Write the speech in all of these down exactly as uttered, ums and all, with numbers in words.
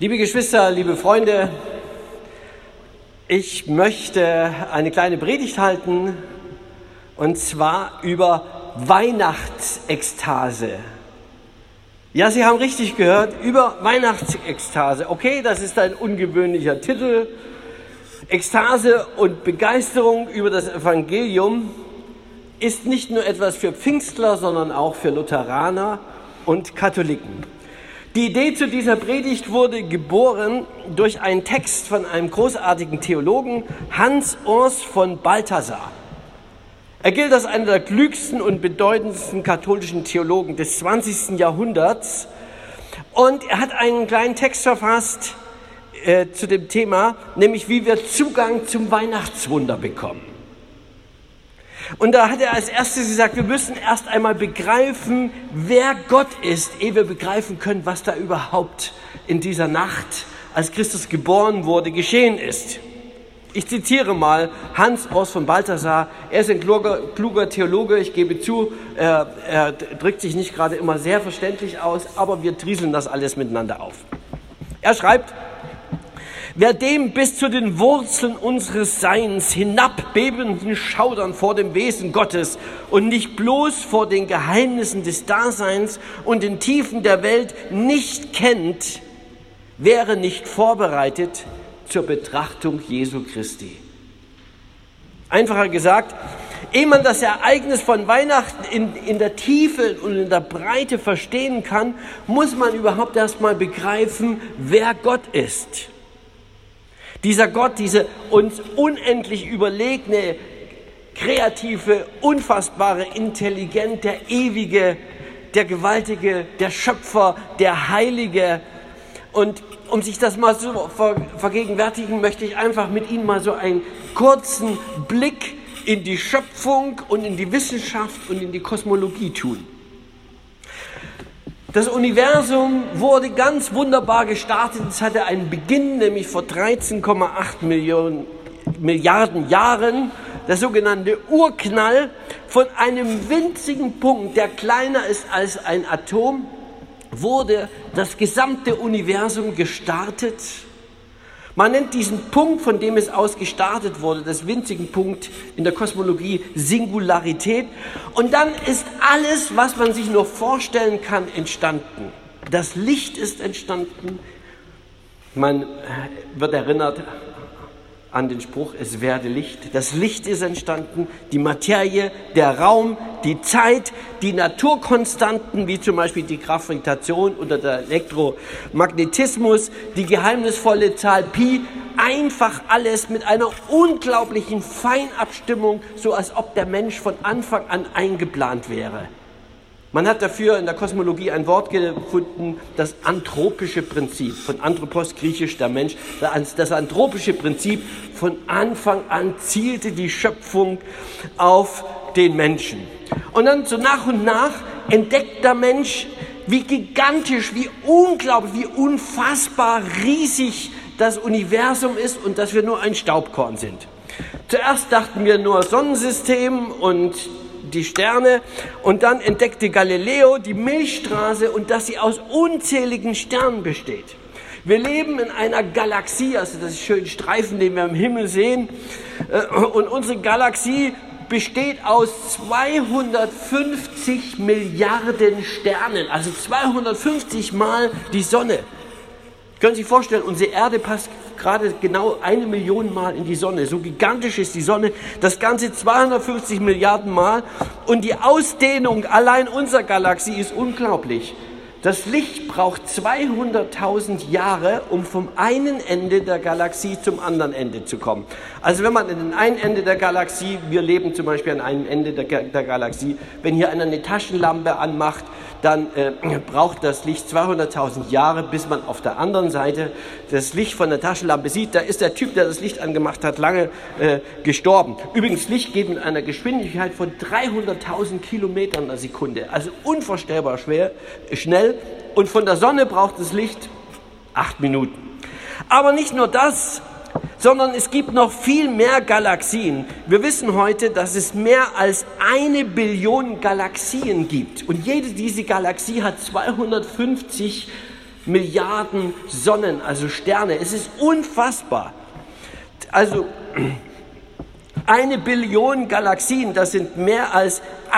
Liebe Geschwister, liebe Freunde, ich möchte eine kleine Predigt halten, und zwar über Weihnachtsekstase. Ja, Sie haben richtig gehört, über Weihnachtsekstase. Okay, das ist ein ungewöhnlicher Titel. Ekstase und Begeisterung über das Evangelium ist nicht nur etwas für Pfingstler, sondern auch für Lutheraner und Katholiken. Die Idee zu dieser Predigt wurde geboren durch einen Text von einem großartigen Theologen, Hans Urs von Balthasar. Er gilt als einer der klügsten und bedeutendsten katholischen Theologen des zwanzigsten Jahrhunderts. Und er hat einen kleinen Text verfasst äh, zu dem Thema, nämlich wie wir Zugang zum Weihnachtswunder bekommen. Und da hat er als erstes gesagt, wir müssen erst einmal begreifen, wer Gott ist, ehe wir begreifen können, was da überhaupt in dieser Nacht, als Christus geboren wurde, geschehen ist. Ich zitiere mal Hans Urs von Balthasar. Er ist ein kluger, kluger Theologe, ich gebe zu, er, er drückt sich nicht gerade immer sehr verständlich aus, aber wir drieseln das alles miteinander auf. Er schreibt: Wer dem bis zu den Wurzeln unseres Seins hinabbebenden Schaudern vor dem Wesen Gottes und nicht bloß vor den Geheimnissen des Daseins und den Tiefen der Welt nicht kennt, wäre nicht vorbereitet zur Betrachtung Jesu Christi. Einfacher gesagt, ehe man das Ereignis von Weihnachten in, in der Tiefe und in der Breite verstehen kann, muss man überhaupt erst mal begreifen, wer Gott ist. Dieser Gott, diese uns unendlich überlegene, kreative, unfassbare, intelligente, der ewige, der gewaltige, der Schöpfer, der Heilige. Und um sich das mal so ver- vergegenwärtigen, möchte ich einfach mit Ihnen mal so einen kurzen Blick in die Schöpfung und in die Wissenschaft und in die Kosmologie tun. Das Universum wurde ganz wunderbar gestartet. Es hatte einen Beginn, nämlich vor dreizehn Komma acht Millionen, Milliarden Jahren. Der sogenannte Urknall von einem winzigen Punkt, der kleiner ist als ein Atom, wurde das gesamte Universum gestartet. Man nennt diesen Punkt, von dem es aus gestartet wurde, das winzigen Punkt in der Kosmologie Singularität. Und dann ist alles, was man sich nur vorstellen kann, entstanden. Das Licht ist entstanden. Man wird erinnert an den Spruch, es werde Licht. Das Licht ist entstanden, die Materie, der Raum, die Zeit, die Naturkonstanten, wie zum Beispiel die Gravitation oder der Elektromagnetismus, die geheimnisvolle Zahl Pi, einfach alles mit einer unglaublichen Feinabstimmung, so als ob der Mensch von Anfang an eingeplant wäre. Man hat dafür in der Kosmologie ein Wort gefunden, das anthropische Prinzip, von Anthropos, griechisch der Mensch. Das anthropische Prinzip, von Anfang an zielte die Schöpfung auf den Menschen. Und dann so nach und nach entdeckt der Mensch, wie gigantisch, wie unglaublich, wie unfassbar riesig das Universum ist und dass wir nur ein Staubkorn sind. Zuerst dachten wir nur Sonnensystem und die Sterne, und dann entdeckte Galileo die Milchstraße und dass sie aus unzähligen Sternen besteht. Wir leben in einer Galaxie, also das ist schön Streifen, den wir im Himmel sehen, und unsere Galaxie besteht aus zweihundertfünfzig Milliarden Sternen, also zweihundertfünfzig Mal die Sonne. Können Sie sich vorstellen, unsere Erde passt gerade genau eine Million Mal in die Sonne. So gigantisch ist die Sonne, das Ganze zweihundertfünfzig Milliarden Mal. Und die Ausdehnung allein unserer Galaxie ist unglaublich. Das Licht braucht zweihunderttausend Jahre, um vom einen Ende der Galaxie zum anderen Ende zu kommen. Also wenn man an den einen Ende der Galaxie, wir leben zum Beispiel an einem Ende der, der Galaxie, wenn hier einer eine Taschenlampe anmacht, dann äh, braucht das Licht zweihunderttausend Jahre, bis man auf der anderen Seite das Licht von der Taschenlampe sieht. Da ist der Typ, der das Licht angemacht hat, lange äh, gestorben. Übrigens, Licht geht mit einer Geschwindigkeit von dreihunderttausend Kilometern der Sekunde, also unvorstellbar schwer, schnell. Und von der Sonne braucht das Licht acht Minuten. Aber nicht nur das, sondern es gibt noch viel mehr Galaxien. Wir wissen heute, dass es mehr als eine Billion Galaxien gibt. Und jede dieser Galaxie hat zweihundertfünfzig Milliarden Sonnen, also Sterne. Es ist unfassbar. Also eine Billion Galaxien, das sind mehr als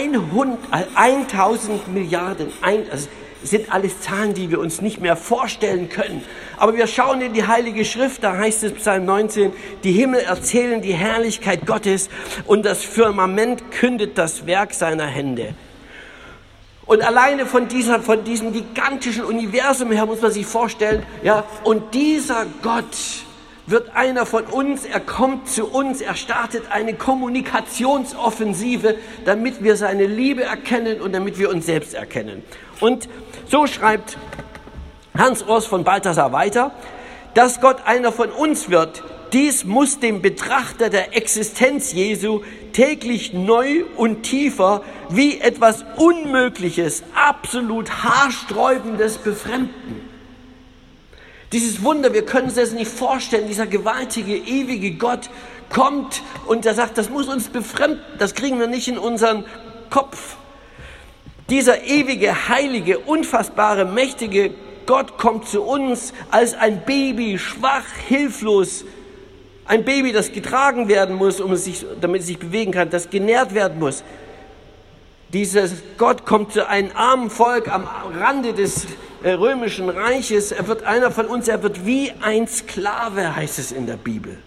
tausend Milliarden. Ein, also sind alles Zahlen, die wir uns nicht mehr vorstellen können. Aber wir schauen in die Heilige Schrift, da heißt es Psalm neunzehn, die Himmel erzählen die Herrlichkeit Gottes und das Firmament kündet das Werk seiner Hände. Und alleine von, dieser, von diesem gigantischen Universum her muss man sich vorstellen, ja, und dieser Gott wird einer von uns, er kommt zu uns, er startet eine Kommunikationsoffensive, damit wir seine Liebe erkennen und damit wir uns selbst erkennen. Und so schreibt Hans Urs von Balthasar weiter, dass Gott einer von uns wird, dies muss dem Betrachter der Existenz Jesu täglich neu und tiefer wie etwas Unmögliches, absolut haarsträubendes befremden. Dieses Wunder, wir können uns das nicht vorstellen, dieser gewaltige, ewige Gott kommt und er sagt, das muss uns befremden, das kriegen wir nicht in unseren Kopf. Dieser ewige, heilige, unfassbare, mächtige Gott kommt zu uns als ein Baby, schwach, hilflos, ein Baby, das getragen werden muss, um es sich, damit es sich bewegen kann, das genährt werden muss. Dieser Gott kommt zu einem armen Volk am Rande des römischen Reiches. Er wird einer von uns, er wird wie ein Sklave, heißt es in der Bibel.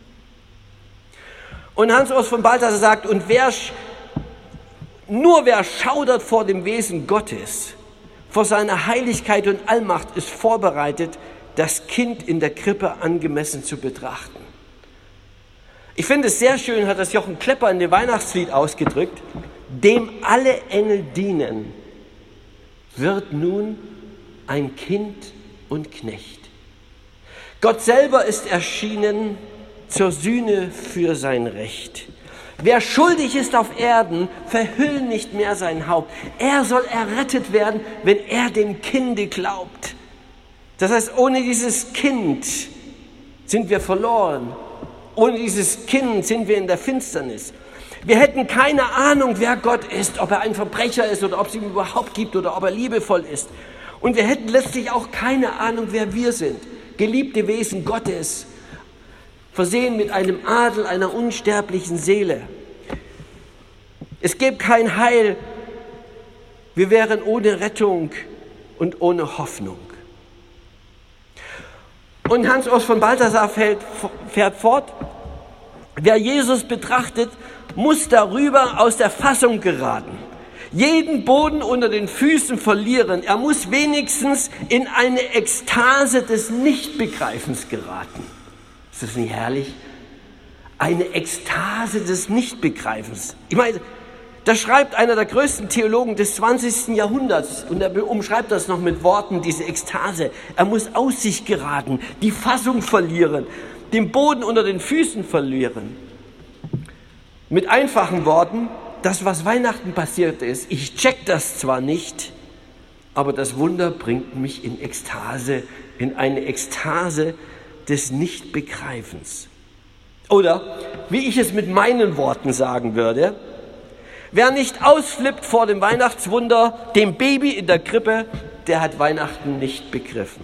Und Hans Urs von Balthasar sagt, und wer, nur wer schaudert vor dem Wesen Gottes, vor seiner Heiligkeit und Allmacht, ist vorbereitet, das Kind in der Krippe angemessen zu betrachten. Ich finde es sehr schön, hat das Jochen Klepper in dem Weihnachtslied ausgedrückt, dem alle Engel dienen, wird nun ein Kind und Knecht. Gott selber ist erschienen zur Sühne für sein Recht. Wer schuldig ist auf Erden, verhüll nicht mehr sein Haupt. Er soll errettet werden, wenn er dem Kinde glaubt. Das heißt, ohne dieses Kind sind wir verloren. Ohne dieses Kind sind wir in der Finsternis. Wir hätten keine Ahnung, wer Gott ist, ob er ein Verbrecher ist oder ob es ihn überhaupt gibt oder ob er liebevoll ist. Und wir hätten letztlich auch keine Ahnung, wer wir sind. Geliebte Wesen Gottes, versehen mit einem Adel einer unsterblichen Seele. Es gäbe kein Heil. Wir wären ohne Rettung und ohne Hoffnung. Und Hans Urs von Balthasar fährt, fährt fort, wer Jesus betrachtet, muss darüber aus der Fassung geraten, jeden Boden unter den Füßen verlieren. Er muss wenigstens in eine Ekstase des Nichtbegreifens geraten. Ist das nicht herrlich? Eine Ekstase des Nichtbegreifens. Ich meine, das schreibt einer der größten Theologen des zwanzigsten Jahrhunderts und er umschreibt das noch mit Worten, diese Ekstase. Er muss aus sich geraten, die Fassung verlieren, den Boden unter den Füßen verlieren. Mit einfachen Worten, das, was Weihnachten passiert ist, ich check das zwar nicht, aber das Wunder bringt mich in Ekstase, in eine Ekstase des Nichtbegreifens. Oder, wie ich es mit meinen Worten sagen würde, wer nicht ausflippt vor dem Weihnachtswunder, dem Baby in der Krippe, der hat Weihnachten nicht begriffen.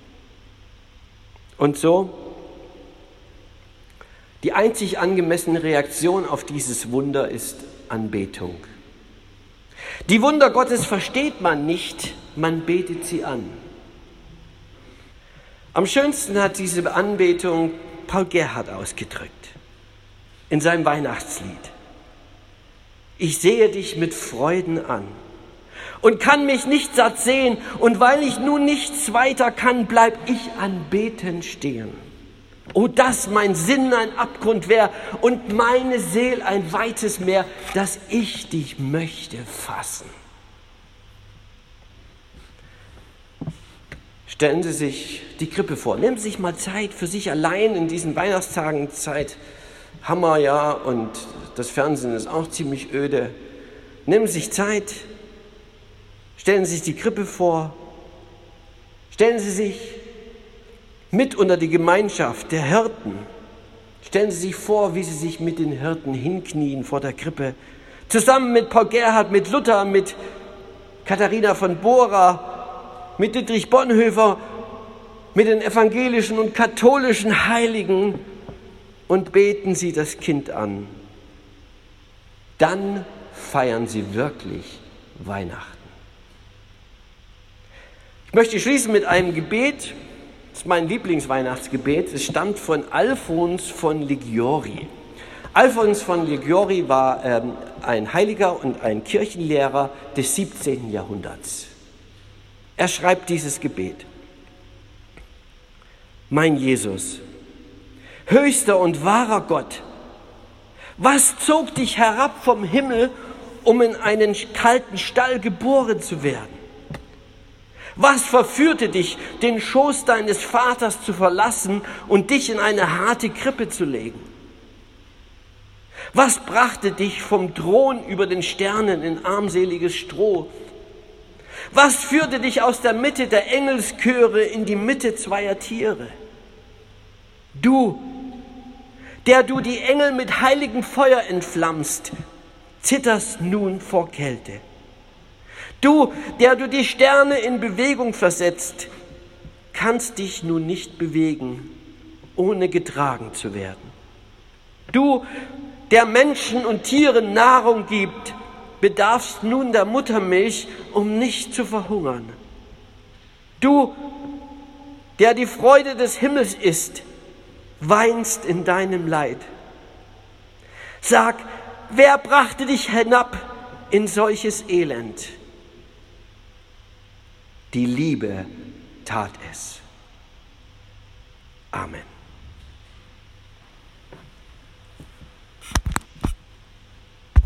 Und so, die einzig angemessene Reaktion auf dieses Wunder ist Anbetung. Die Wunder Gottes versteht man nicht, man betet sie an. Am schönsten hat diese Anbetung Paul Gerhardt ausgedrückt in seinem Weihnachtslied. Ich sehe dich mit Freuden an und kann mich nicht satt sehen, und weil ich nun nichts weiter kann, bleib ich anbeten stehen. O, dass mein Sinn ein Abgrund wär und meine Seel ein weites Meer, dass ich dich möchte fassen. Stellen Sie sich die Krippe vor. Nehmen Sie sich mal Zeit für sich allein in diesen Weihnachtstagen. Zeit, Hammer, ja, und das Fernsehen ist auch ziemlich öde. Nehmen Sie sich Zeit, stellen Sie sich die Krippe vor, stellen Sie sich mit unter die Gemeinschaft der Hirten. Stellen Sie sich vor, wie Sie sich mit den Hirten hinknien vor der Krippe. Zusammen mit Paul Gerhardt, mit Luther, mit Katharina von Bora, mit Dietrich Bonhoeffer mit den evangelischen und katholischen Heiligen und beten sie das Kind an. Dann feiern sie wirklich Weihnachten. Ich möchte schließen mit einem Gebet. Das ist mein Lieblingsweihnachtsgebet. Es stammt von Alfons von Liguori. Alfons von Liguori war ähm, ein Heiliger und ein Kirchenlehrer des siebzehnten Jahrhunderts. Er schreibt dieses Gebet. Mein Jesus, höchster und wahrer Gott, was zog dich herab vom Himmel, um in einen kalten Stall geboren zu werden? Was verführte dich, den Schoß deines Vaters zu verlassen und dich in eine harte Krippe zu legen? Was brachte dich vom Thron über den Sternen in armseliges Stroh? Was führte dich aus der Mitte der Engelschöre in die Mitte zweier Tiere? Du, der du die Engel mit heiligem Feuer entflammst, zitterst nun vor Kälte. Du, der du die Sterne in Bewegung versetzt, kannst dich nun nicht bewegen, ohne getragen zu werden. Du, der Menschen und Tieren Nahrung gibt, bedarfst nun der Muttermilch, um nicht zu verhungern. Du, der die Freude des Himmels ist, weinst in deinem Leid. Sag, wer brachte dich hinab in solches Elend? Die Liebe tat es. Amen.